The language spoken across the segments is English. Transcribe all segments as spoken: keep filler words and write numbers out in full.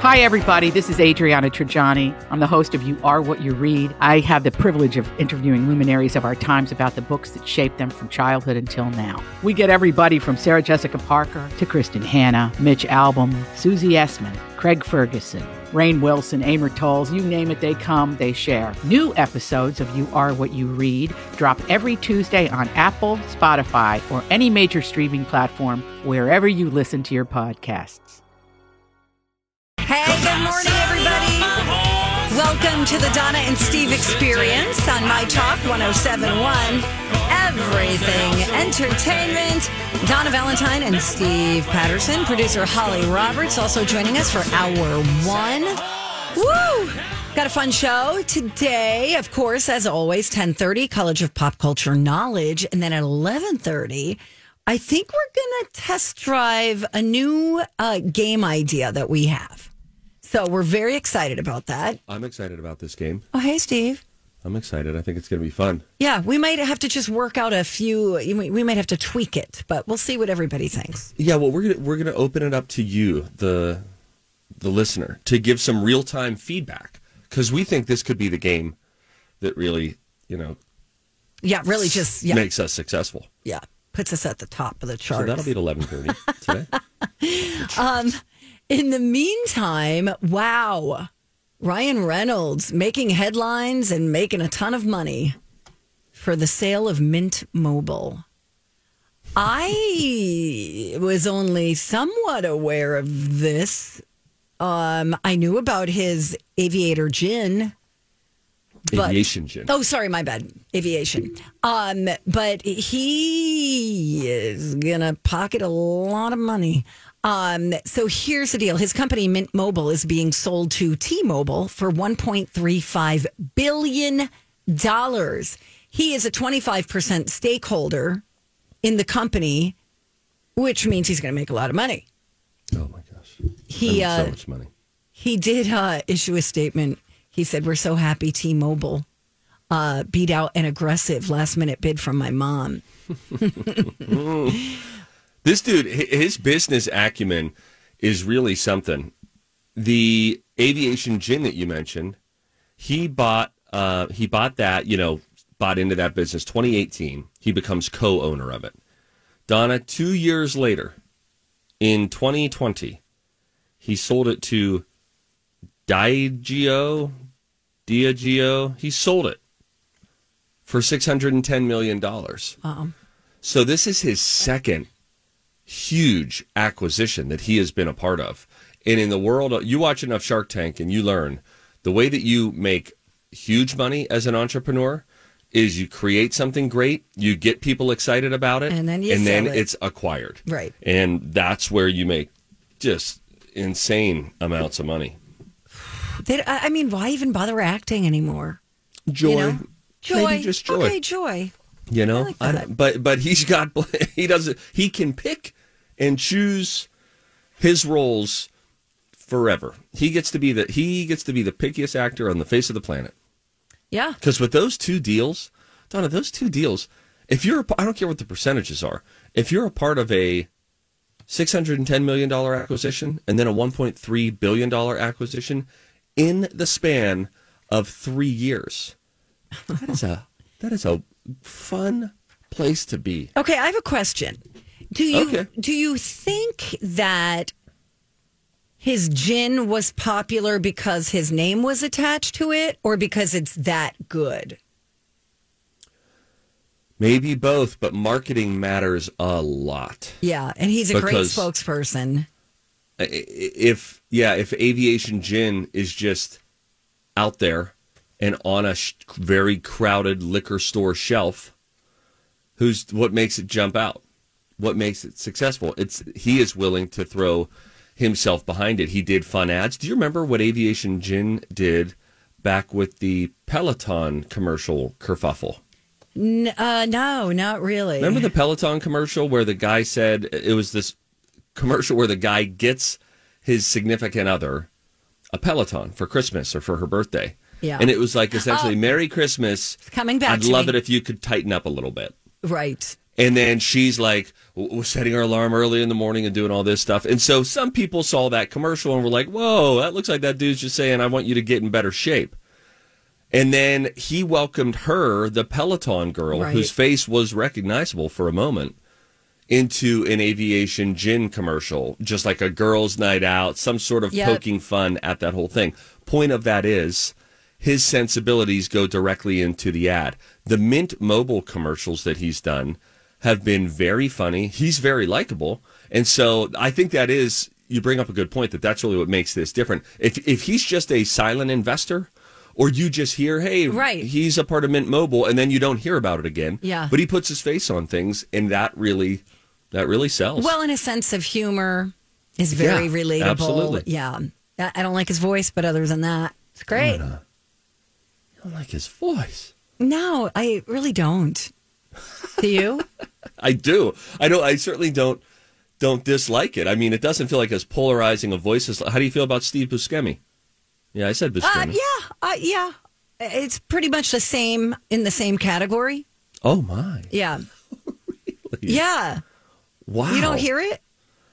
Hi, everybody. This is Adriana Trajani. I'm the host of You Are What You Read. I have the privilege of interviewing luminaries of our times about the books that shaped them from childhood until now. We get everybody from Sarah Jessica Parker to Kristen Hanna, Mitch Albom, Susie Essman, Craig Ferguson, Rainn Wilson, Amor Tolls, you name it, they come, they share. New episodes of You Are What You Read drop every Tuesday on Apple, Spotify, or any major streaming platform wherever you listen to your podcasts. Hey, good morning, everybody. Welcome to the Donna and Steve Experience on My Talk one oh seven point one. Everything Entertainment. Donna Valentine and Steve Patterson. Producer Holly Roberts also joining us for hour one. Woo! Got a fun show today. Of course, as always, ten thirty, College of Pop Culture Knowledge. And then at eleven thirty, I think we're going to test drive a new uh, game idea that we have. So we're very excited about that. I'm excited about this game. Oh, hey, Steve. I'm excited. I think it's going to be fun. Yeah, we might have to just work out a few. We might have to tweak it, but we'll see what everybody thinks. Yeah, well, we're gonna we're gonna open it up to you, the the listener, to give some real time feedback, because we think this could be the game that really, you know, yeah, really just yeah. makes us successful. Yeah, puts us at the top of the chart. So that'll be at eleven thirty today. um. In the meantime, wow, Ryan Reynolds making headlines and making a ton of money for the sale of Mint Mobile. I was only somewhat aware of this. Um, I knew about his Aviator gin. But, Aviation gin. Oh, sorry, my bad. Aviation. Um, but he is going to pocket a lot of money. Um, so here's the deal. His company, Mint Mobile, is being sold to T-Mobile for one point three five billion dollars. He is a twenty-five percent stakeholder in the company, which means he's going to make a lot of money. Oh, my gosh. He, uh, so much money. He did uh, issue a statement. He said, "We're so happy T-Mobile uh, beat out an aggressive last-minute bid from my mom." This dude, his business acumen is really something. The aviation gin that you mentioned, he bought uh, he bought that, you know, bought into that business twenty eighteen. He becomes co-owner of it. Donna, two years later, in twenty twenty, he sold it to Diageo, Diageo. He sold it for six hundred ten million dollars. Uh-oh. So this is his second huge acquisition that he has been a part of. And in the world, you watch enough Shark Tank and you learn the way that you make huge money as an entrepreneur is you create something great, you get people excited about it, and then, you and sell then it. it's acquired. Right. And that's where you make just insane amounts of money. They, I mean, why even bother acting anymore? Joy. You know? Joy. Maybe just joy. Okay, joy. You know, I like that. I, but but he's got he doesn't he can pick and choose his roles forever. He gets to be the he gets to be the pickiest actor on the face of the planet. Yeah. Because with those two deals, Donna, those two deals, if you're a, I don't care what the percentages are. If you're a part of a six hundred ten million dollars acquisition and then a one point three billion dollars acquisition in the span of three years, that is a that is a fun place to be. Okay, I have a question. Do you okay. do you think that his gin was popular because his name was attached to it, or because it's that good? Maybe both, but marketing matters a lot. Yeah, and he's a great Because spokesperson. If yeah, if Aviation Gin is just out there and on a sh- very crowded liquor store shelf, who's what makes it jump out? What makes it successful? It's he is willing to throw himself behind it. He did fun ads. Do you remember what Aviation Gin did back with the Peloton commercial kerfuffle? N- uh, no, not really. Remember the Peloton commercial where the guy said it was this commercial where the guy gets his significant other a Peloton for Christmas or for her birthday. Yeah. And it was like essentially, oh, Merry Christmas. Coming back I'd to love me. it if you could tighten up a little bit. Right. And then she's like, we're setting our alarm early in the morning and doing all this stuff. And so some people saw that commercial and were like, whoa, that looks like that dude's just saying, I want you to get in better shape. And then he welcomed her, the Peloton girl, right, whose face was recognizable for a moment, into an aviation gin commercial, just like a girls' night out, some sort of yep. poking fun at that whole thing. Point of that is his sensibilities go directly into the ad. The Mint Mobile commercials that he's done have been very funny. He's very likable. And so I think that is, you bring up a good point, that that's really what makes this different. If if he's just a silent investor, or you just hear, hey, right. he's a part of Mint Mobile, and then you don't hear about it again. Yeah. But he puts his face on things, and that really that really sells. Well, and his sense of humor is very yeah, relatable. Absolutely. Yeah. I don't like his voice, but other than that, it's great. You don't like his voice? No, I really don't. Do you? I do. I don't. I certainly don't don't dislike it. I mean, it doesn't feel like as polarizing a voice as. How do you feel about Steve Buscemi? Yeah, I said Buscemi. Uh, yeah, uh, yeah. It's pretty much the same, in the same category. Oh, my. Yeah. Really? Yeah. Wow. You don't hear it?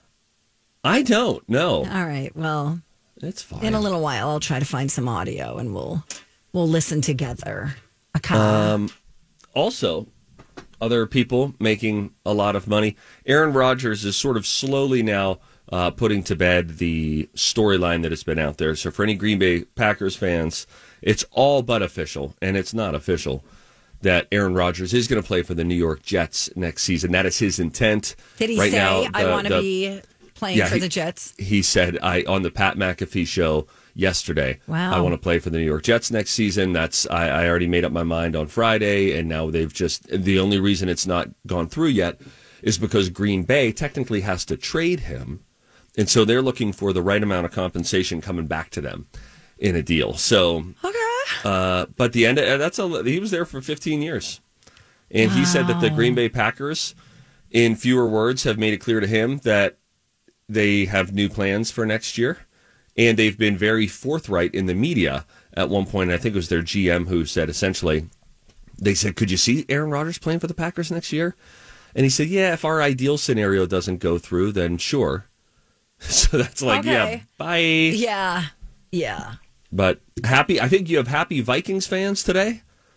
I don't, no. All right, well. It's fine. In a little while, I'll try to find some audio, and we'll we'll listen together. Um, also, other people making a lot of money. Aaron Rodgers is sort of slowly now uh, putting to bed the storyline that has been out there. So for any Green Bay Packers fans, it's all but official, and it's not official, that Aaron Rodgers is going to play for the New York Jets next season. That is his intent. Did he right say, now, I want to the, be playing yeah, for he, the Jets? He said I on the Pat McAfee show yesterday, wow. I want to play for the New York Jets next season. That's I, I already made up my mind on Friday, and now they've just, the only reason it's not gone through yet is because Green Bay technically has to trade him, and so they're looking for the right amount of compensation coming back to them in a deal. So, okay. Uh, but the end, of, that's a, he was there for fifteen years, and wow. he said that the Green Bay Packers, in fewer words, have made it clear to him that they have new plans for next year. And they've been very forthright in the media. At one point, I think it was their G M who said, essentially, they said, could you see Aaron Rodgers playing for the Packers next year? And he said, yeah, if our ideal scenario doesn't go through, then sure. So that's like, okay. yeah, bye. Yeah, yeah. But happy, I think you have happy Vikings fans today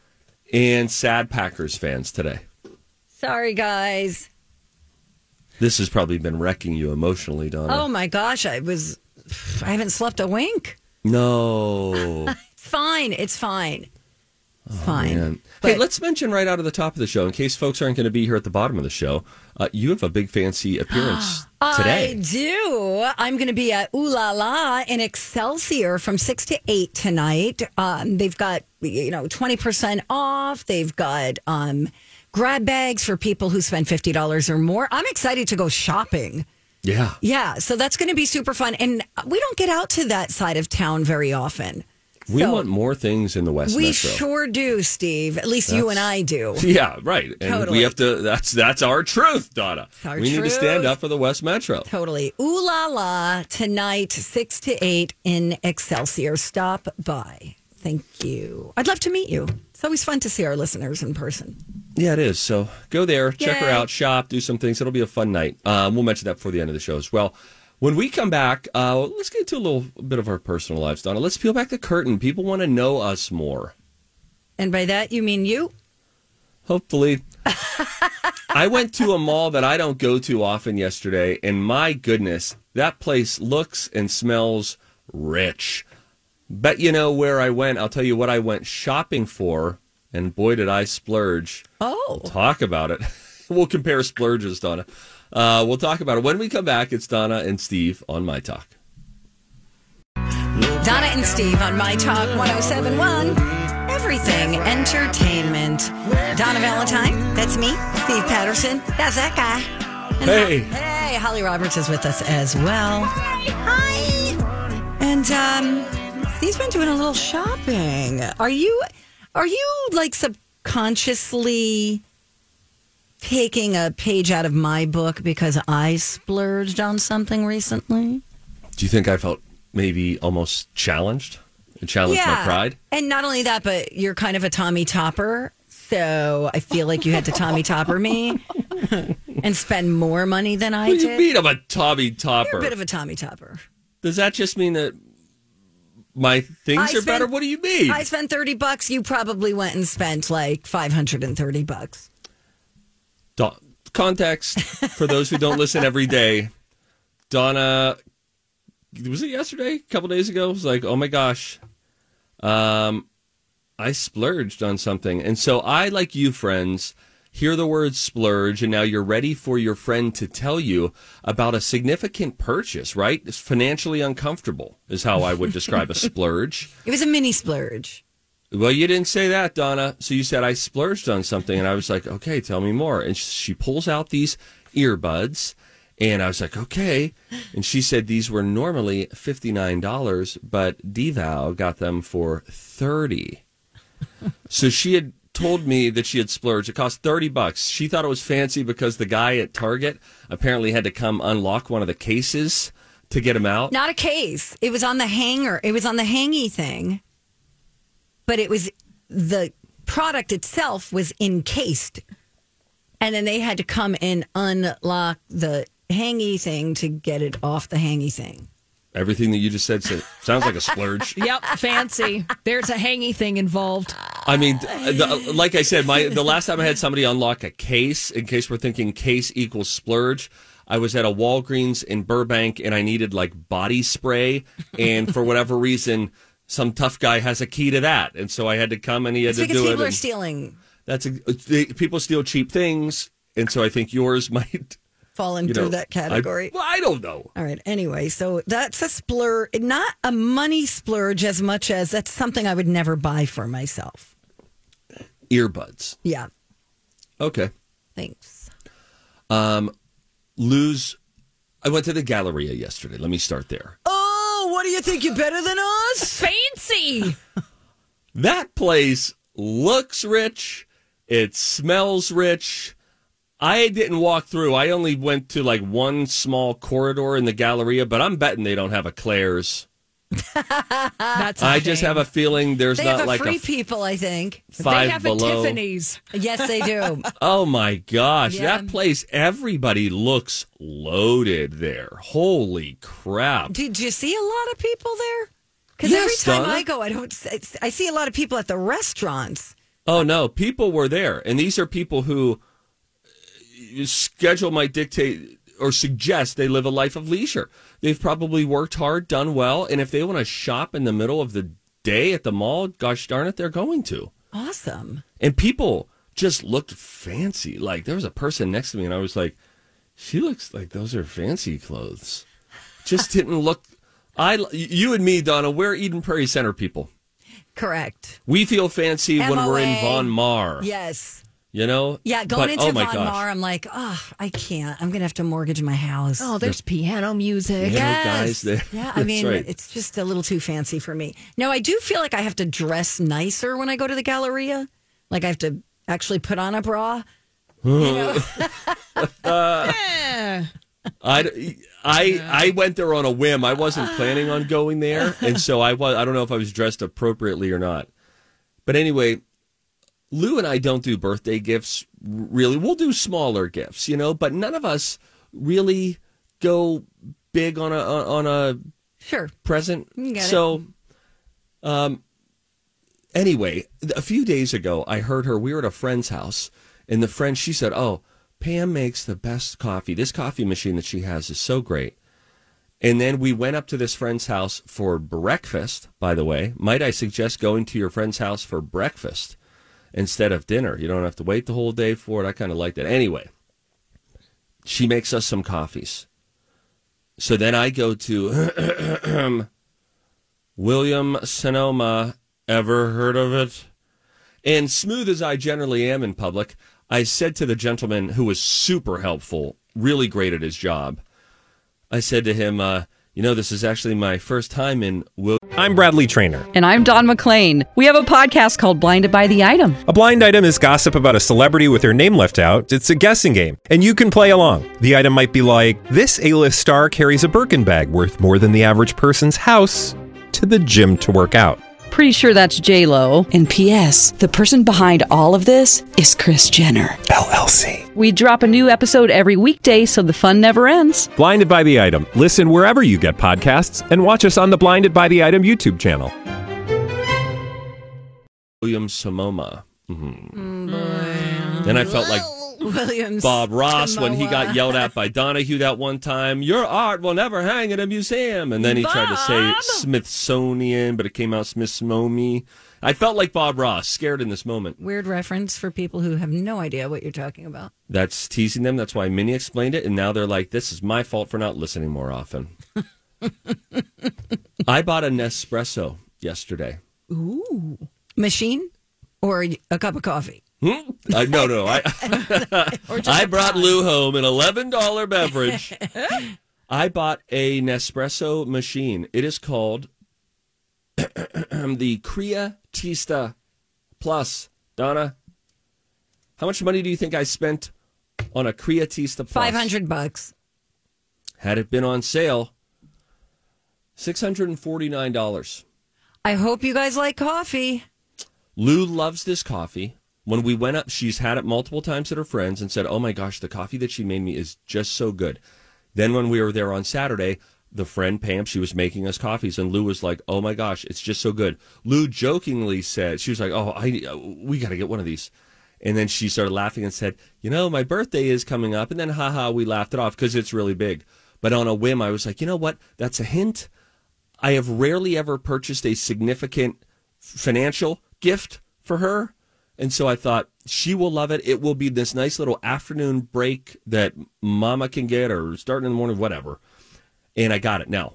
and sad Packers fans today. Sorry, guys. This has probably been wrecking you emotionally, Donna. Oh, my gosh. I was... I haven't slept a wink. No. It's fine. It's fine. It's oh, fine. Man. But, hey, let's mention right out of the top of the show, in case folks aren't going to be here at the bottom of the show, uh, you have a big fancy appearance today. I do. I'm going to be at Ooh La La in Excelsior from six to eight tonight. Um, they've got, you know, twenty percent off. They've got um, grab bags for people who spend fifty dollars or more. I'm excited to go shopping. Yeah. Yeah. So that's going to be super fun. And we don't get out to that side of town very often. We so want more things in the West we Metro. We sure do, Steve. At least that's, you and I do. Yeah, right. And totally. we have to, that's that's our truth, Donna. Our we truth. need to stand up for the West Metro. Totally. Ooh La La tonight, six to eight in Excelsior. Stop by. Thank you. I'd love to meet you. It's always fun to see our listeners in person. Yeah, it is. So go there, check Yay. her out, shop, do some things. It'll be a fun night. Um, we'll mention that before the end of the show as well. When we come back, uh, let's get into a little bit of our personal lives, Donna. Let's peel back the curtain. People want to know us more. And by that, you mean you? Hopefully. I went to a mall that I don't go to often yesterday, and my goodness, that place looks and smells rich. Bet you know where I went. I'll tell you what I went shopping for, and boy, did I splurge. Oh. We'll talk about it. We'll compare splurges, Donna. Uh, we'll talk about it. When we come back, it's Donna and Steve on My Talk. Donna and Steve on My Talk one oh seven point one. Everything Entertainment. Donna Valentine, that's me. Steve Patterson, that's that guy. And hey. Hey, Holly Roberts is with us as well. Hi. Hi. And um, Steve's been doing a little shopping. Are you, are you like subconsciously taking a page out of my book because I splurged on something recently? Do you think I felt maybe almost challenged? It challenged yeah. my pride? And not only that, but you're kind of a Tommy Topper. So I feel like you had to Tommy Topper me and spend more money than I What do did. you mean I'm a Tommy Topper? You're a bit of a Tommy Topper. Does that just mean that my things I are spent- better? What do you mean? I spent thirty bucks. You probably went and spent like five hundred thirty bucks. Da- Context for those who don't listen every day. Donna, was it yesterday? A couple days ago? It was like, oh my gosh, um, I splurged on something. And so I, like you friends, hear the word splurge, and now you're ready for your friend to tell you about a significant purchase, right? It's financially uncomfortable is how I would describe a splurge. It was a mini splurge. Well, you didn't say that, Donna. So you said I splurged on something, and I was like, okay, tell me more. And she pulls out these earbuds, and I was like, okay. And she said these were normally fifty-nine dollars, but Devow got them for thirty dollars. So she had told me that she had splurged. It cost thirty bucks. She thought it was fancy because the guy at Target apparently had to come unlock one of the cases to get them out. Not a case. It was on the hanger. It was on the hangy thing. But it was, the product itself was encased. And then they had to come and unlock the hangy thing to get it off the hangy thing. Everything that you just said so- sounds like a splurge. Yep, fancy. There's a hangy thing involved. I mean, the, like I said, my the last time I had somebody unlock a case, in case we're thinking case equals splurge, I was at a Walgreens in Burbank, and I needed like body spray, and for whatever reason, some tough guy has a key to that, and so I had to come and he had It's to because do it. people are and stealing, That's a, they, people steal cheap things, and so I think yours might falling you through know, that category. I, well, I don't know. All right. Anyway, so that's a splurge, not a money splurge as much as that's something I would never buy for myself. Earbuds. Yeah. Okay. Thanks. Um, Lou's. I went to the Galleria yesterday. Let me start there. Oh, what do you think? You're better than us? Fancy. That place looks rich. It smells rich. I didn't walk through. I only went to like one small corridor in the Galleria, but I'm betting they don't have a Claire's. That's a I just shame. have a feeling there's They not have a like free a people, I think. five They have below. a Tiffany's. Yes, they do. Oh my gosh, Yeah. that place! Everybody looks loaded there. Holy crap! Did you see a lot of people there? Because Yes, every time Donna. I go, I don't. I see a lot of people at the restaurants. Oh no, people were there, and these are people who uh, schedule might dictate or suggest they live a life of leisure. They've probably worked hard, done well, and if they want to shop in the middle of the day at the mall, gosh darn it, they're going to. Awesome. And people just looked fancy. Like there was a person next to me, and I was like, "She looks like those are fancy clothes." Just didn't look. I, you and me, Donna, we're Eden Prairie Center people. Correct. We feel fancy when we're in M O A. Von Mar. Yes. You know? Yeah, going But, into oh my Von gosh. Mar, I'm like, oh, I can't. I'm going to have to mortgage my house. Oh, there's piano music. Piano Yes. guys there. Yeah, I That's mean, right. it's just a little too fancy for me. No, I do feel like I have to dress nicer when I go to the Galleria. Like I have to actually put on a bra. You know? Eh. I, I, I went there on a whim. I wasn't planning on going there, and so I was. I don't know if I was dressed appropriately or not. But anyway, Lou and I don't do birthday gifts. Really, we'll do smaller gifts, you know. But none of us really go big on a on a Sure. present. You get it. So, um, anyway, a few days ago, I heard her. We were at a friend's house, and the friend, she said, "Oh, Pam makes the best coffee. This coffee machine that she has is so great." And then we went up to this friend's house for breakfast, by the way. Might I suggest going to your friend's house for breakfast instead of dinner? You don't have to wait the whole day for it. I kind of like that. Anyway, she makes us some coffees. So then I go to William Sonoma. Ever heard of it? And smooth as I generally am in public, I said to the gentleman who was super helpful, really great at his job, I said to him, uh, you know, this is actually my first time in Will. I'm Bradley Trainer. And I'm Don McClain. We have a podcast called Blinded by the Item. A blind item is gossip about a celebrity with their name left out. It's a guessing game, and you can play along. The item might be like, this A-list star carries a Birkin bag worth more than the average person's house to the gym to work out. Pretty sure that's J-Lo. And P S the person behind all of this is Kris Jenner, L L C. We drop a new episode every weekday so the fun never ends. Blinded by the Item. Listen wherever you get podcasts and watch us on the Blinded by the Item YouTube channel. William Sonoma. Mm-hmm. Mm, and I felt like Williams Bob Ross Samoa. when he got yelled at by Donahue that one time. Your art will never hang in a museum. And then he Bob. tried to say Smithsonian, but it came out Smith-Smomy. I felt like Bob Ross, scared in this moment. Weird reference for people who have no idea what you're talking about. That's teasing them. That's why Minnie explained it. And now they're like, this is my fault for not listening more often. I bought a Nespresso yesterday. Ooh. Machine or a cup of coffee? Hmm? I, no, no. I, I brought Lou home an eleven dollars beverage. I bought a Nespresso machine. It is called the Creatista Plus. Donna, how much money do you think I spent on a Creatista Plus? five hundred bucks. Had it been on sale, six hundred forty-nine dollars. I hope you guys like coffee. Lou loves this coffee. When we went up, she's had it multiple times at her friends and said, oh my gosh, the coffee that she made me is just so good. Then when we were there on Saturday, the friend Pam, she was making us coffees, and Lou was like, oh my gosh, it's just so good. Lou jokingly said, she was like, oh, I, we got to get one of these. And then she started laughing and said, you know, my birthday is coming up. And then, haha, we laughed it off because it's really big. But on a whim, I was like, you know what? That's a hint. I have rarely ever purchased a significant financial gift for her. And so I thought, she will love it. It will be this nice little afternoon break that mama can get, or starting in the morning, whatever. And I got it. Now,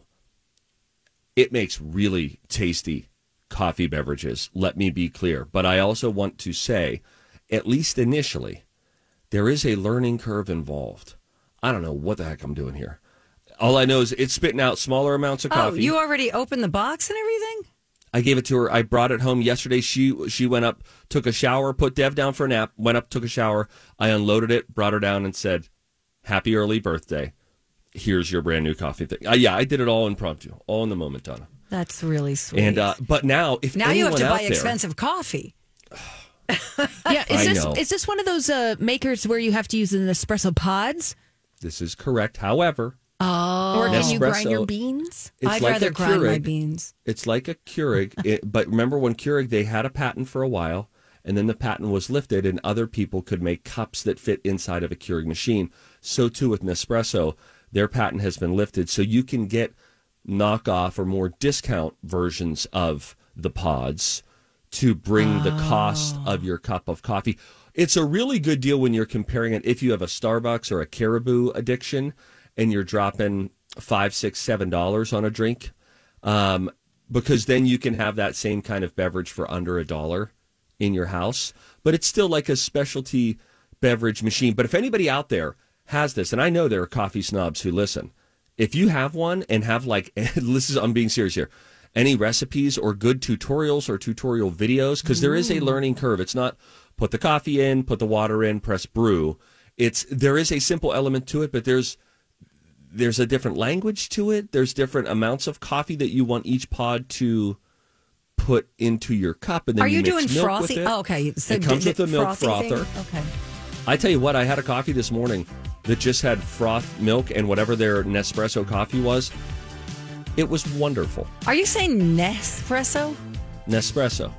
it makes really tasty coffee beverages, let me be clear. But I also want to say, at least initially, there is a learning curve involved. I don't know what the heck I'm doing here. All I know is it's spitting out smaller amounts of coffee. Oh, you already opened the box and everything? I gave it to her. I brought it home yesterday. She she went up, took a shower, put Dev down for a nap, went up, took a shower. I unloaded it, brought her down, and said, happy early birthday. Here's your brand new coffee thing. Uh, yeah, I did it all impromptu, all in the moment, Donna. That's really sweet. And uh, But now, if now you have to buy there, expensive coffee. Yeah, is I this know. is this one of those uh, makers where you have to use an espresso pods? This is correct. However, Oh, or can you grind Nespresso, your beans? it's I'd like rather a grind my Keurig. beans. It's like a Keurig. it, but remember when Keurig, they had a patent for a while, and then the patent was lifted, and other people could make cups that fit inside of a Keurig machine. So too with Nespresso. Their patent has been lifted, so you can get knockoff or more discount versions of the pods to bring the cost of your cup of coffee. It's a really good deal when you're comparing it if you have a Starbucks or a Caribou addiction and you're dropping five, six, seven dollars on a drink, um, because then you can have that same kind of beverage for under a dollar in your house. But it's still like a specialty beverage machine. But if anybody out there has this, and I know there are coffee snobs who listen, if you have one and have like, this is, I'm being serious here, any recipes or good tutorials or tutorial videos, because there is a learning curve. It's not put the coffee in, put the water in, press brew. It's there is a simple element to it, but there's there's a different language to it. There's different amounts of coffee that you want each pod to put into your cup, and then Are you, you mix doing milk frothy? with it. Oh, okay. So it comes did with a milk frothy thing? frother. Okay. I tell you what, I had a coffee this morning that just had froth milk and whatever their Nespresso coffee was. It was wonderful. Are you saying Nespresso? Nespresso.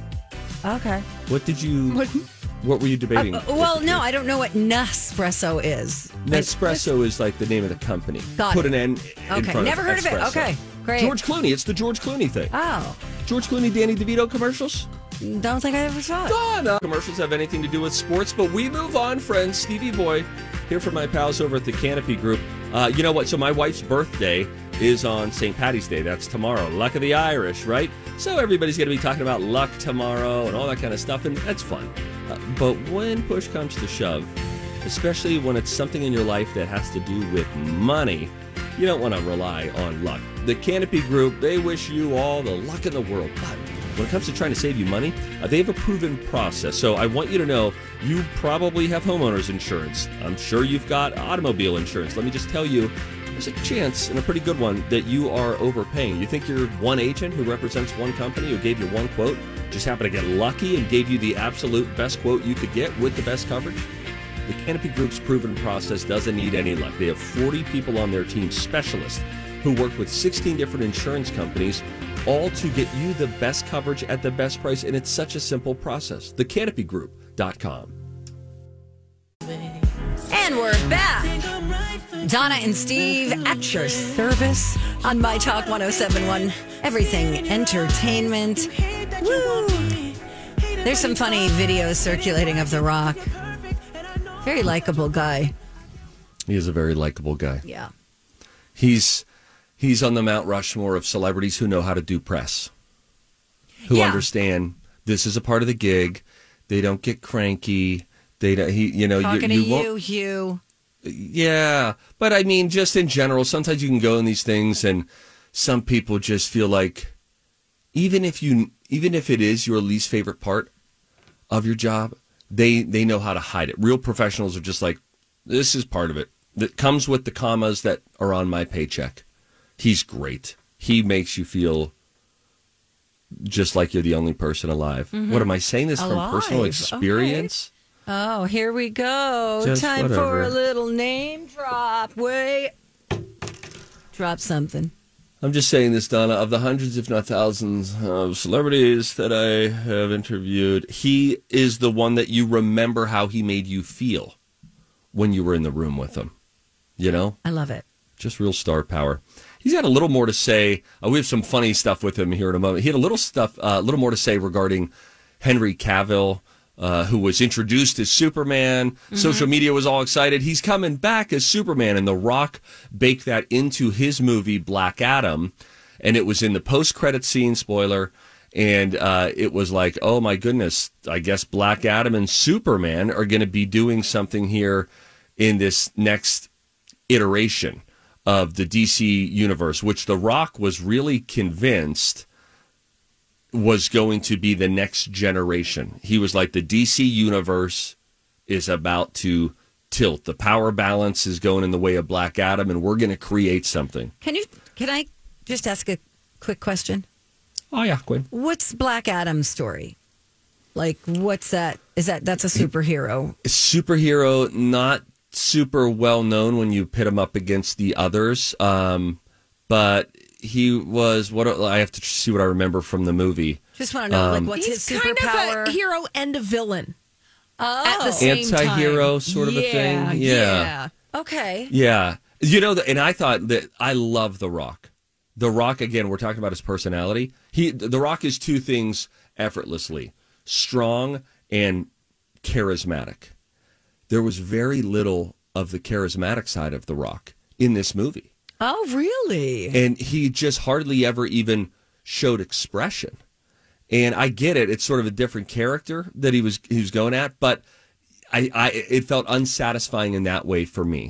Okay. What did you? What were you debating? Uh, well, no, I don't know what Nespresso is. Nespresso is like the name of the company. Got Put it. an N in Okay, front never of heard of it. espresso. Okay, great. George Clooney. It's the George Clooney thing. Oh, George Clooney, Danny DeVito commercials. don't think I ever saw it. Donna. Commercials have anything to do with sports, but we move on, friends. Stevie Boy here from my pals over at the Canopy Group. Uh, you know what? So my wife's birthday is on Saint Patty's Day. That's tomorrow. Luck of the Irish, right? So everybody's going to be talking about luck tomorrow and all that kind of stuff, and that's fun. Uh, but when push comes to shove, especially when it's something in your life that has to do with money, you don't want to rely on luck. The Canopy Group, they wish you all the luck in the world, but when it comes to trying to save you money, uh, they have a proven process. So I want you to know you probably have homeowners insurance. I'm sure you've got automobile insurance. Let me just tell you, there's a chance, and a pretty good one, that you are overpaying. You think you're one agent who represents one company who gave you one quote, just happened to get lucky and gave you the absolute best quote you could get with the best coverage? The Canopy Group's proven process doesn't need any luck. They have forty people on their team, specialists, who work with sixteen different insurance companies, all to get you the best coverage at the best price, and it's such a simple process. the canopy group dot com. And we're back. Donna and Steve at your service on My Talk one oh seven point one. Everything Entertainment. Woo! There's some funny videos circulating of The Rock. Very likable guy. He is a very likable guy. Yeah. He's he's on the Mount Rushmore of celebrities who know how to do press, who Yeah. understand this is a part of the gig. They don't get cranky. They don't, he, you know, Talking you, to you, you, won't- Hugh. Yeah, but I mean, just in general, sometimes you can go in these things, and some people just feel like, even if you, even if it is your least favorite part of your job, they they know how to hide it. Real professionals are just like, this is part of it. That comes with the commas that are on my paycheck. He's great. He makes you feel just like you're the only person alive. Mm-hmm. What am I saying this Alive. from personal experience? Oh, here we go. Just Time whatever. for a little name drop. Wait. Drop something. I'm just saying this, Donna. Of the hundreds, if not thousands, of celebrities that I have interviewed, he is the one that you remember how he made you feel when you were in the room with him. You know? I love it. Just real star power. He's got a little more to say. Uh, we have some funny stuff with him here in a moment. He had a little stuff, a uh, little more to say regarding Henry Cavill, uh, who was introduced as Superman. Mm-hmm. Social media was all excited. He's coming back as Superman, and The Rock baked that into his movie Black Adam, and it was in the post-credit scene, spoiler, and uh, it was like, oh my goodness, I guess Black Adam and Superman are going to be doing something here in this next iteration of the D C universe, which The Rock was really convinced was going to be the next generation. He was like, the D C universe is about to tilt. The power balance is going in the way of Black Adam, and we're going to create something. Can you? Can I just ask a quick question? Oh, yeah, Quinn. What's Black Adam's story? Like, what's that? Is that that's a superhero? Superhero, not super well known when you pit him up against the others, um, but he was what I have to see what I remember from the movie. Just want to know, Um, like, what's He's his kind superpower? of a hero and a villain oh, at the same time. Anti-hero sort of a Yeah, thing? Yeah. yeah. okay. Yeah. You know, and I thought that I love The Rock. The Rock, again, we're talking about his personality. He, The Rock is two things effortlessly: strong and charismatic. There was very little of the charismatic side of The Rock in this movie. Oh, really? And he just hardly ever even showed expression. And I get it; it's sort of a different character that he was he was going at, but I, I it felt unsatisfying in that way for me.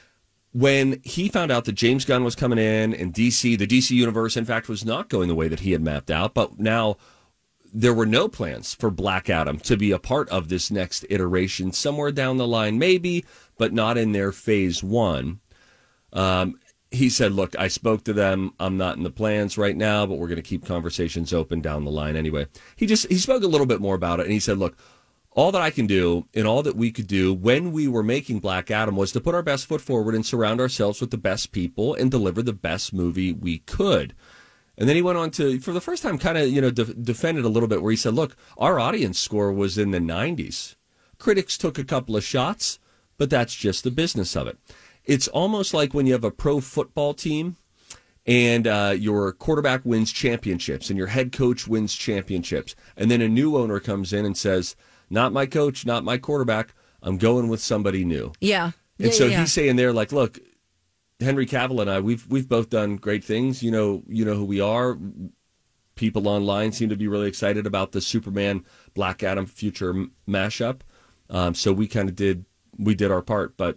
When he found out that James Gunn was coming in and D C, the D C universe, in fact, was not going the way that he had mapped out, but now there were no plans for Black Adam to be a part of this next iteration. Somewhere down the line, maybe, but not in their phase one. Um, he said, look, I spoke to them. I'm not in the plans right now, but we're going to keep conversations open down the line anyway. He just, he spoke a little bit more about it, and he said, look, all that I can do and all that we could do when we were making Black Adam was to put our best foot forward and surround ourselves with the best people and deliver the best movie we could. And then he went on to, for the first time, kind of, you know, de- defend it a little bit, where he said, look, our audience score was in the nineties. Critics took a couple of shots, but that's just the business of it. It's almost like when you have a pro football team and uh, your quarterback wins championships and your head coach wins championships, and then a new owner comes in and says, not my coach, not my quarterback, I'm going with somebody new. Yeah. And yeah, so yeah. he's saying there, like, look, Henry Cavill and I, we've we've both done great things. You know, you know who we are. People online seem to be really excited about the Superman Black Adam future m- mashup. Um, so we kind of did we did our part, but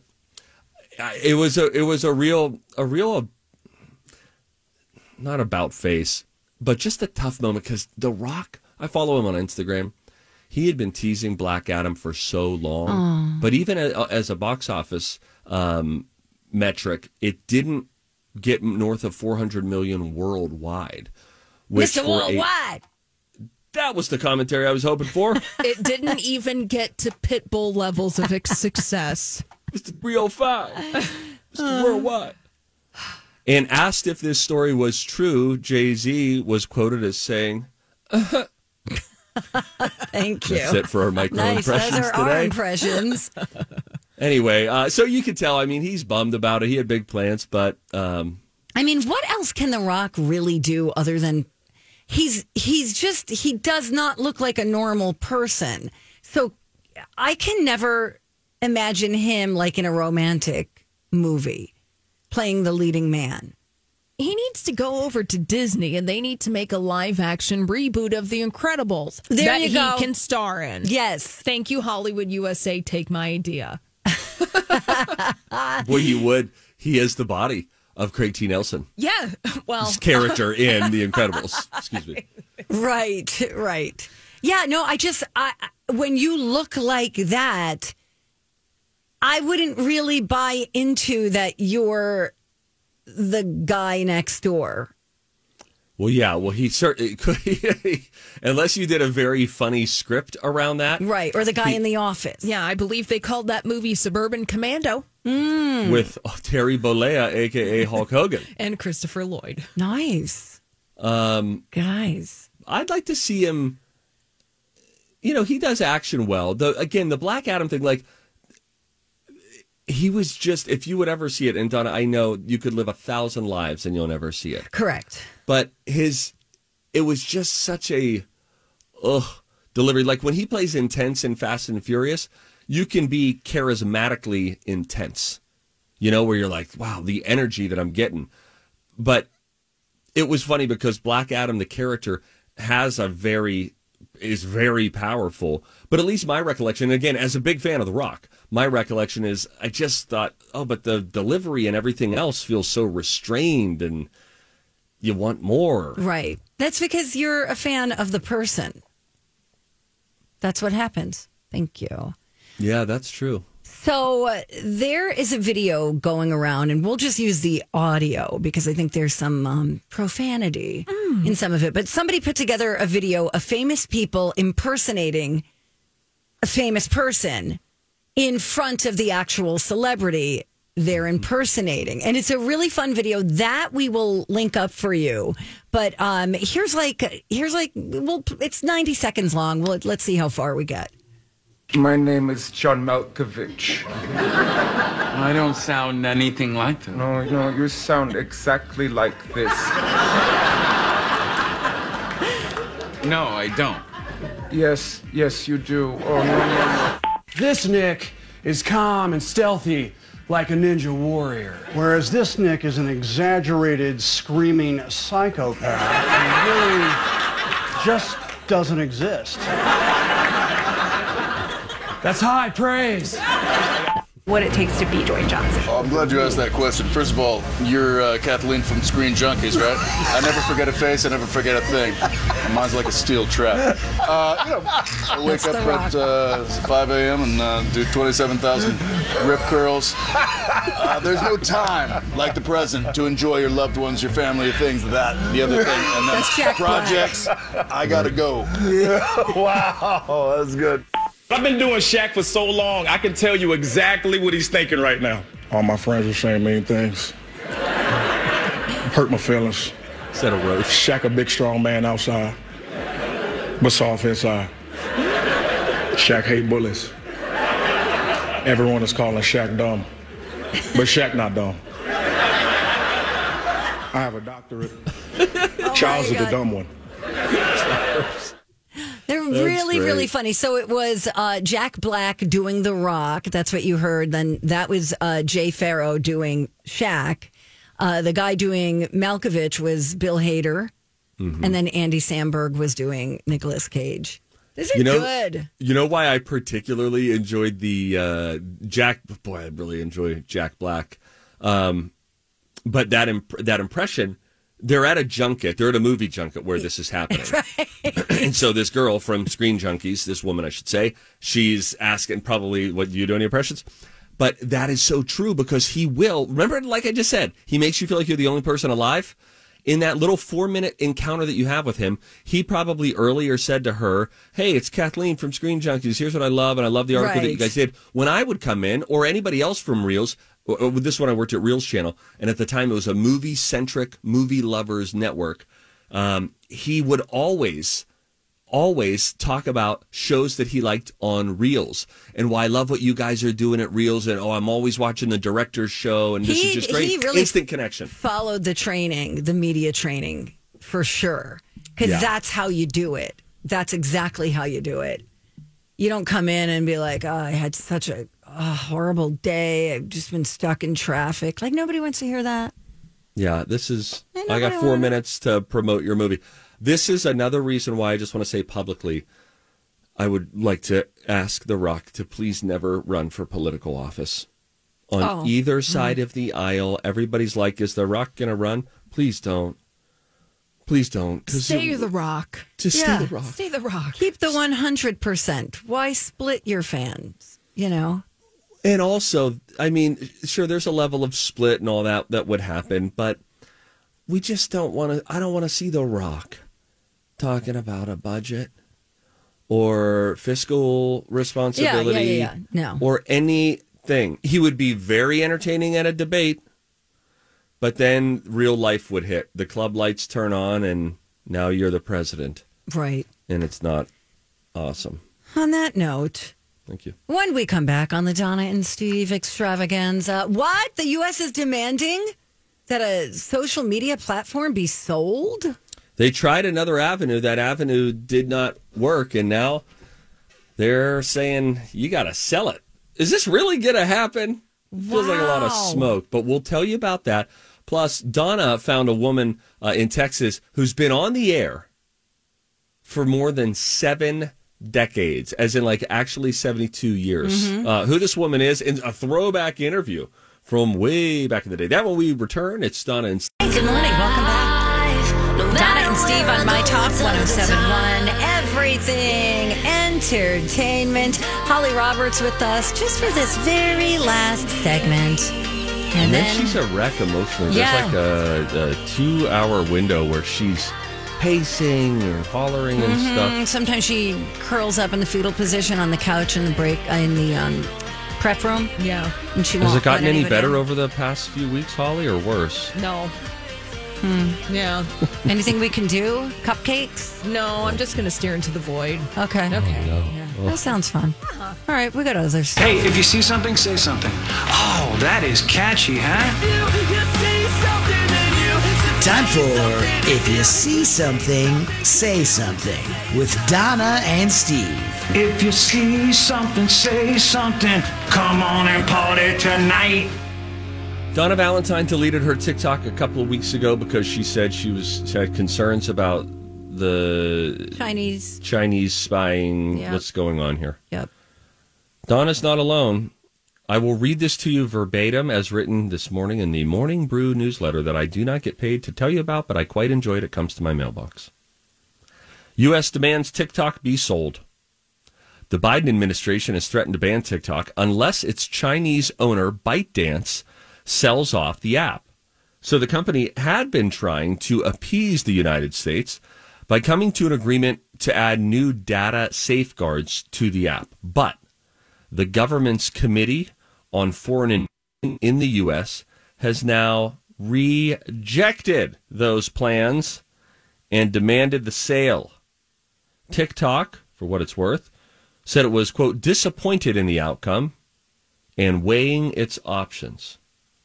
it was a it was a real a real not about face, but just a tough moment because The Rock. I follow him on Instagram. He had been teasing Black Adam for so long, Aww. but even as, as a box office um, metric, it didn't get north of four hundred million worldwide. Which Mister Worldwide. A, that was the commentary I was hoping for. It didn't even get to Pitbull levels of success. Mister three oh five. Mister Worldwide. And asked if this story was true, Jay-Z was quoted as saying, uh-huh. Thank you. That's it for our micro nice. impressions Those are today. our impressions. Anyway, uh, so you can tell, I mean, he's bummed about it. He had big plans, but... Um, I mean, what else can The Rock really do other than... He's he's just... He does not look like a normal person. So I can never imagine him like in a romantic movie playing the leading man. He needs to go over to Disney and they need to make a live action reboot of The Incredibles there that you he go. can star in. Yes. Thank you, Hollywood U S A. Take my idea. well, you would. He is the body of Craig T. Nelson. Yeah. Well, his character in The Incredibles. Excuse me. Right, right. Yeah, no, I just, I, when you look like that, I wouldn't really buy into that you're the guy next door. Well, yeah, well, he certainly could, unless you did a very funny script around that. Right, or the guy he, in The Office. Yeah, I believe they called that movie Suburban Commando. Mm. With Terry Bollea, a k a. Hulk Hogan. And Christopher Lloyd. Nice. Um, Guys. I'd like to see him, you know, he does action well. The Again, the Black Adam thing, like, he was just, if you would ever see it, and Donna, I know you could live a thousand lives and you'll never see it. Correct. But his, it was just such a, ugh, delivery. Like when he plays intense in Fast and Furious, you can be charismatically intense, you know, where you're like, wow, the energy that I'm getting. But it was funny because Black Adam, the character, has a very, is very powerful. But at least my recollection, again, as a big fan of The Rock, my recollection is I just thought, oh, but the delivery and everything else feels so restrained and you want more. Right. That's because you're a fan of the person. That's what happens. Thank you. Yeah, that's true. So uh, there is a video going around, and we'll just use the audio because I think there's some um, profanity mm. in some of it. But somebody put together a video of famous people impersonating a famous person in front of the actual celebrity they're impersonating. And it's a really fun video that we will link up for you. But um, here's like, here's like, well, it's ninety seconds long. Well, let's see how far we get. My name is John Malkovich. I don't sound anything like that. No, no, you sound exactly like this. No, I don't. Yes, yes, you do. Oh, no, no, no. This Nick is calm and stealthy, like a ninja warrior. Whereas this Nick is an exaggerated, screaming psychopath who really just doesn't exist. That's high praise. What it takes to be Dwayne Johnson. Oh, I'm glad you asked that question. First of all, you're uh, Kathleen from Screen Junkies, right? I never forget a face, I never forget a thing. Mine's like a steel trap. Uh, you know, I wake up at uh, five a.m. and uh, do twenty-seven thousand rip curls. Uh, there's no time like the present to enjoy your loved ones, your family, your things, that, the other thing. And then projects, I gotta go. Wow, that's good. I've been doing Shaq for so long, I can tell you exactly what he's thinking right now. All my friends are saying mean things. Hurt my feelings. Set a roast. Shaq a big, strong man outside, but soft inside. Shaq hate bullies. Everyone is calling Shaq dumb, but Shaq not dumb. I have a doctorate. Oh Charles is the dumb one. They're That's really, great. really funny. So it was uh, Jack Black doing The Rock. That's what you heard. Then that was uh, Jay Farrow doing Shaq. Uh, the guy doing Malkovich was Bill Hader. Mm-hmm. And then Andy Samberg was doing Nicolas Cage. These are you know, good. You know why I particularly enjoyed the uh, Jack... Boy, I really enjoy Jack Black. Um, but that imp- that impression... They're at a junket. They're at a movie junket where this is happening. Right. And so this girl from Screen Junkies, this woman, I should say, she's asking probably, what, do you do any impressions? But that is so true because he will. Remember, like I just said, he makes you feel like you're the only person alive. In that little four-minute encounter that you have with him, he probably earlier said to her, hey, it's Kathleen from Screen Junkies. Here's what I love, and I love the article Right. that you guys did. When I would come in, or anybody else from Reels, or with this one I worked at Reels Channel, and at the time it was a movie-centric, movie lovers network, um, he would always... always talk about shows that he liked on Reels and why I love what you guys are doing at Reels and oh, I'm always watching the director's show and this He- is just great. he really Instant connection. Followed the training, the media training, for sure. Because Yeah. that's how you do it. That's exactly how you do it. You don't come in and be like, oh, I had such a, a horrible day. I've just been stuck in traffic. Like, nobody wants to hear that. Yeah, this is, I I got nobody four wanted- minutes to promote your movie. This is another reason why I just want to say publicly, I would like to ask The Rock to please never run for political office. On Oh. either side of the aisle, everybody's like, is The Rock going to run? Please don't. Please don't. 'cause Stay it- The Rock. Just Yeah. stay The Rock. Stay The Rock. Keep the one hundred percent. Why split your fans? You know? And also, I mean, sure, there's a level of split and all that that would happen, but we just don't want to, I don't want to see The Rock talking about a budget or fiscal responsibility yeah, yeah. No. or anything. He would be very entertaining at a debate, but then real life would hit. The club lights turn on and now you're the president. Right. And it's not awesome. On that note, Thank you. when we come back on the Donna and Steve extravaganza, what? The U S is demanding that a social media platform be sold? They tried another avenue. That avenue did not work, and now they're saying you got to sell it. Is this really going to happen? Feels like a lot of Wow. smoke, but we'll tell you about that. Plus, Donna found a woman uh, in Texas who's been on the air for more than seven decades, as in like actually seventy-two years. Mhm. Uh, who this woman is in a throwback interview from way back in the day. That when we return, it's Donna and Hey, good morning. Welcome back. Donna and Steve on My Talk one oh seven point one. Everything Entertainment. Holly Roberts with us just for this very last segment. And, And then then she's a wreck emotionally. Yeah. There's like a, a two-hour window where she's pacing and hollering and Mhm. stuff. Sometimes she curls up in the fetal position on the couch in the break uh, in the um, prep room. Yeah. And she Has won't it gotten let any anybody better in. over the past few weeks, Holly, or worse? No. Hmm. Yeah. Anything we can do? Cupcakes? No, I'm just going to stare into the void. Okay. Okay. Oh. That sounds fun. Uh-huh. All right, we got other stuff. Hey, if you see something, say something. Oh, that is catchy, huh? Time for If You See Something, Say Something with Donna and Steve. If you see something, say something. Come on and party tonight. Donna Valentine deleted her TikTok a couple of weeks ago because she said she was she had concerns about the Chinese. Chinese spying. Yep. What's going on here? Yep. Donna's not alone. I will read this to you verbatim as written this morning in the Morning Brew newsletter that I do not get paid to tell you about, but I quite enjoy it. It comes to my mailbox. U S demands TikTok be sold. The Biden administration has threatened to ban TikTok unless its Chinese owner, ByteDance, sells off the app. So the company had been trying to appease the United States by coming to an agreement to add new data safeguards to the app. But the government's Committee on Foreign Investment in the U S has now rejected those plans and demanded the sale. TikTok, for what it's worth, said it was, quote, disappointed in the outcome and weighing its options.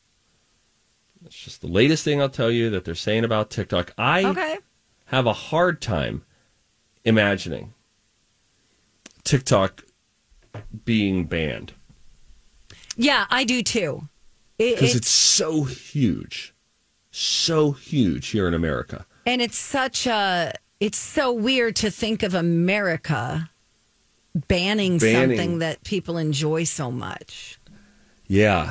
That's just the latest thing I'll tell you that they're saying about TikTok. I Okay. have a hard time imagining TikTok being banned Yeah, I do too. It, because it's so huge, so huge here in America. and it's such a it's so weird to think of America banning, Banning. something that people enjoy so much. Yeah.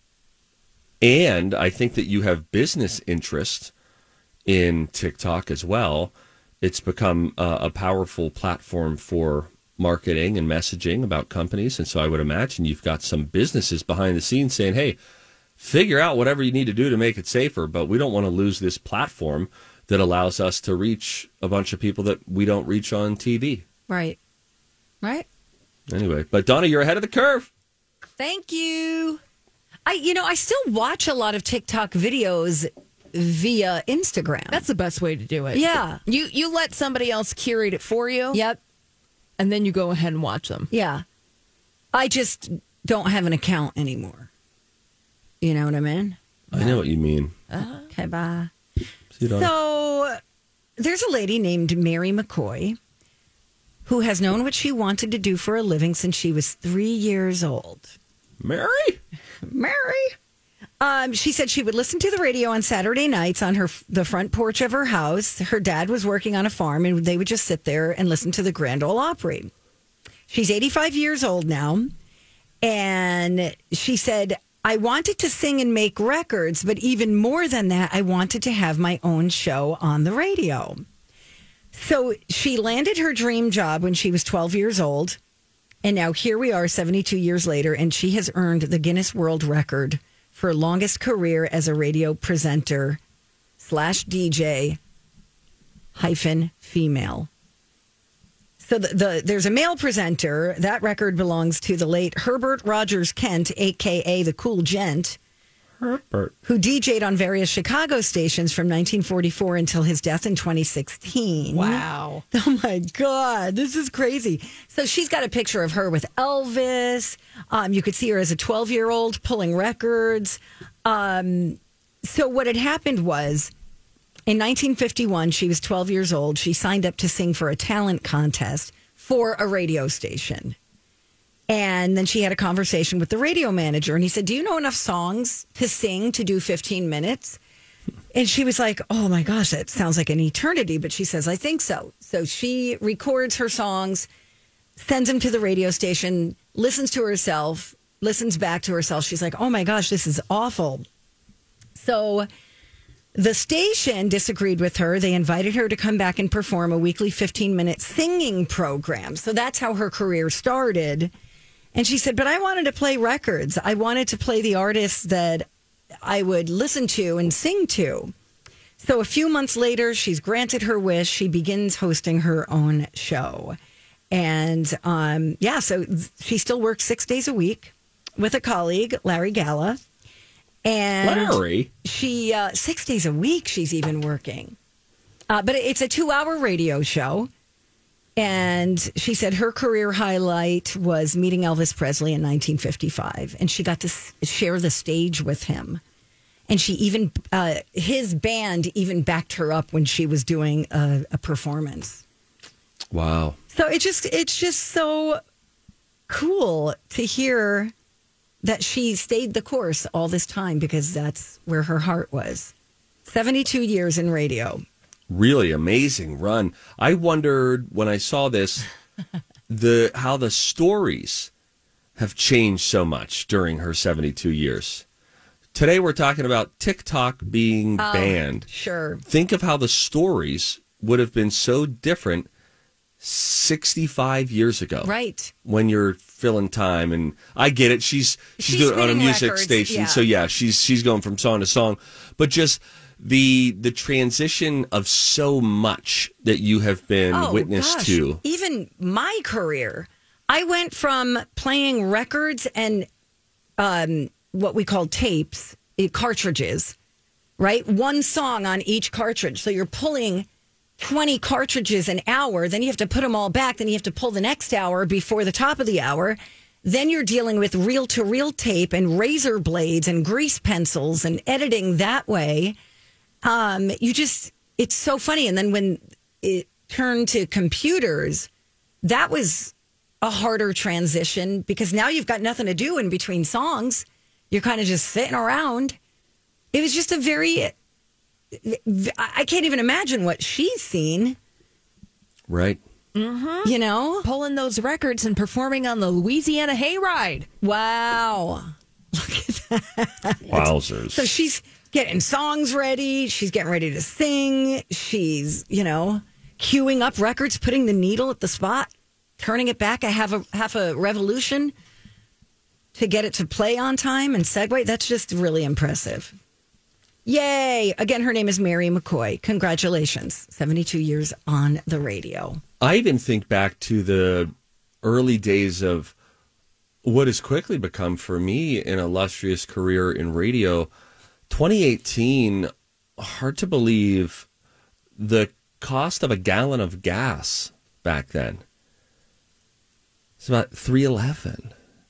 And I think that you have business interest in TikTok as well. It's become uh, a powerful platform for marketing and messaging about companies. And so I would imagine you've got some businesses behind the scenes saying, hey, figure out whatever you need to do to make it safer, but we don't want to lose this platform that allows us to reach a bunch of people that we don't reach on T V. Right. Right. Anyway, but Donna, you're ahead of the curve. Thank you. I, you know, I still watch a lot of TikTok videos via Instagram. That's the best way to do it. Yeah. You you let somebody else curate it for you. Yep. And then you go ahead and watch them. Yeah. I just don't have an account anymore. You know what I mean? I know what you mean. Uh, okay, bye. See you, Donna. So there's a lady named Mary McCoy who has known what she wanted to do for a living since she was three years old. Mary? Mary? Um, she said she would listen to the radio on Saturday nights on her the front porch of her house. Her dad was working on a farm, and they would just sit there and listen to the Grand Ole Opry. She's eighty-five years old now, and she said, I wanted to sing and make records, but even more than that, I wanted to have my own show on the radio. So she landed her dream job when she was twelve years old. And now here we are seventy-two years later, and she has earned the Guinness World Record for longest career as a radio presenter slash D J hyphen female. So the, the there's a male presenter. That record belongs to the late Herbert Rogers Kent, a k a the Cool Gent. Herbert. Who D J'd on various Chicago stations from nineteen forty-four until his death in twenty sixteen. Wow. Oh, my God. This is crazy. So she's got a picture of her with Elvis. Um, you could see her as a twelve-year-old pulling records. Um, so what had happened was, in nineteen fifty-one, she was twelve years old. She signed up to sing for a talent contest for a radio station. And then she had a conversation with the radio manager, and he said, do you know enough songs to sing to do fifteen minutes? And she was like, oh my gosh, that sounds like an eternity. But she says, I think so. So she records her songs, sends them to the radio station, listens to herself, listens back to herself. She's like, oh my gosh, this is awful. So the station disagreed with her. They invited her to come back and perform a weekly fifteen minute singing program. So that's how her career started. And she said, but I wanted to play records. I wanted to play the artists that I would listen to and sing to. So a few months later, she's granted her wish. She begins hosting her own show. And um, yeah, so she still works six days a week with a colleague, Larry Galla. And Larry? She, uh, six days a week, she's even working. Uh, but it's a two hour radio show. And she said her career highlight was meeting Elvis Presley in nineteen fifty-five. And she got to s- share the stage with him. And she even, uh, his band even backed her up when she was doing a, a performance. Wow. So it just, it's just so cool to hear that she stayed the course all this time because that's where her heart was. seventy-two years in radio. Really amazing run. I wondered when I saw this, the how the stories have changed so much during her seventy-two years. Today we're talking about TikTok being Oh, banned. Sure. Think of how the stories would have been so different sixty-five years ago. Right. When you're filling time, and I get it. She's she's, She's doing it on a spinning music records, station, yeah. so yeah, she's she's going from song to song. But just the the transition of so much that you have been Oh, witness gosh. to. Even my career, I went from playing records and um, what we call tapes, eh, cartridges, right? One song on each cartridge. So you're pulling twenty cartridges an hour. Then you have to put them all back. Then you have to pull the next hour before the top of the hour. Then you're dealing with reel-to-reel tape and razor blades and grease pencils and editing that way. Um, you just, it's so funny. And then when it turned to computers, that was a harder transition because now you've got nothing to do in between songs. You're kind of just sitting around. It was just a very, I can't even imagine what she's seen. Right. Mm-hmm. You know? Pulling those records and performing on the Louisiana Hayride. Wow. Look at that. Wowzers. So she's getting songs ready. She's getting ready to sing. She's, you know, queuing up records, putting the needle at the spot. turning it back a half a half a revolution to get it to play on time and segue. That's just really impressive. Yay! Again, her name is Mary McCoy. Congratulations. seventy-two years on the radio. I even think back to the early days of what has quickly become, for me, an illustrious career in radio. twenty eighteen, hard to believe the cost of a gallon of gas back then. It's about three eleven.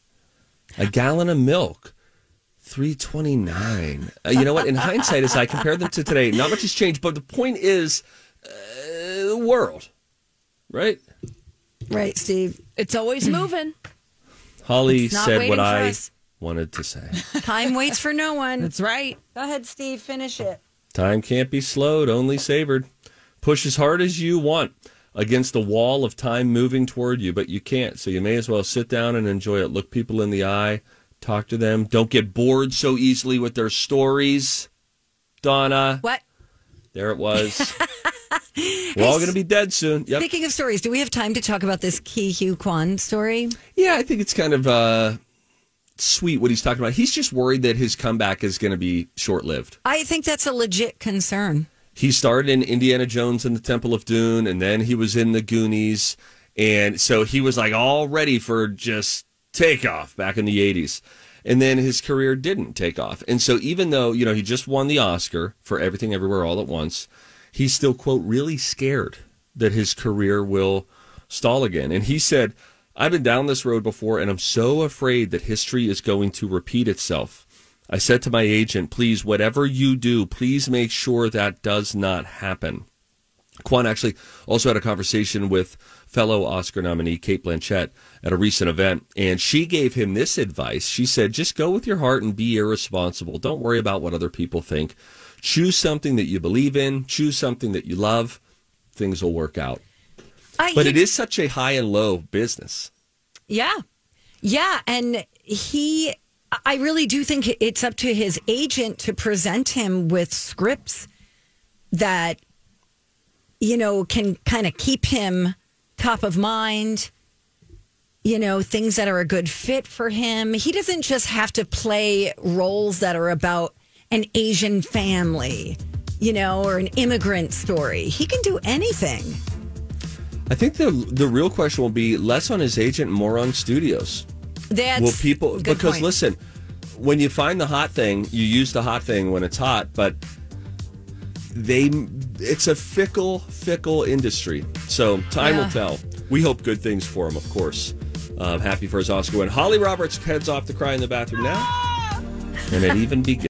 A gallon of milk, three twenty-nine. Uh, you know what? In hindsight, as I compare them to today, not much has changed. But the point is, uh, the world, right? Right, Steve. It's always moving. Holly It's not said waiting what for I us. wanted to say. Time waits for no one. That's right. Go ahead, Steve. Finish it. Time can't be slowed, only savored. Push as hard as you want against the wall of time moving toward you, but you can't. So you may as well sit down and enjoy it. Look people in the eye. Talk to them. Don't get bored so easily with their stories. Donna. What? There it was. We're all going to be dead soon. Yep. Speaking of stories, do we have time to talk about this Ki Hugh Kwan story? Yeah, I think it's kind of uh, sweet what he's talking about. He's just worried that his comeback is going to be short-lived. I think that's a legit concern. He started in Indiana Jones and the Temple of Doom, and then he was in the Goonies. And so he was like all ready for just takeoff back in the eighties. And then his career didn't take off. And so even though, you know, he just won the Oscar for Everything Everywhere All at Once, he's still, quote, really scared that his career will stall again. And he said, I've been down this road before, and I'm so afraid that history is going to repeat itself. I said to my agent, please, whatever you do, please make sure that does not happen. Kwan actually also had a conversation with fellow Oscar nominee Cate Blanchett at a recent event, and she gave him this advice. She said, just go with your heart and be irresponsible. Don't worry about what other people think. Choose something that you believe in. Choose something that you love. Things will work out. Uh, but he, it is such a high and low business. Yeah. Yeah. And he, I really do think it's up to his agent to present him with scripts that, you know, can kind of keep him top of mind, you know, things that are a good fit for him. He doesn't just have to play roles that are about an Asian family, you know, or an immigrant story. He can do anything. I think the the real question will be less on his agent, more on studios. That's will people good because point. Listen, when you find the hot thing, you use the hot thing when it's hot, but they it's a fickle, fickle industry. So time Yeah. will tell. We hope good things for him, of course. Um, happy for his Oscar win. Holly Roberts heads off to cry in the bathroom now, and it even begins.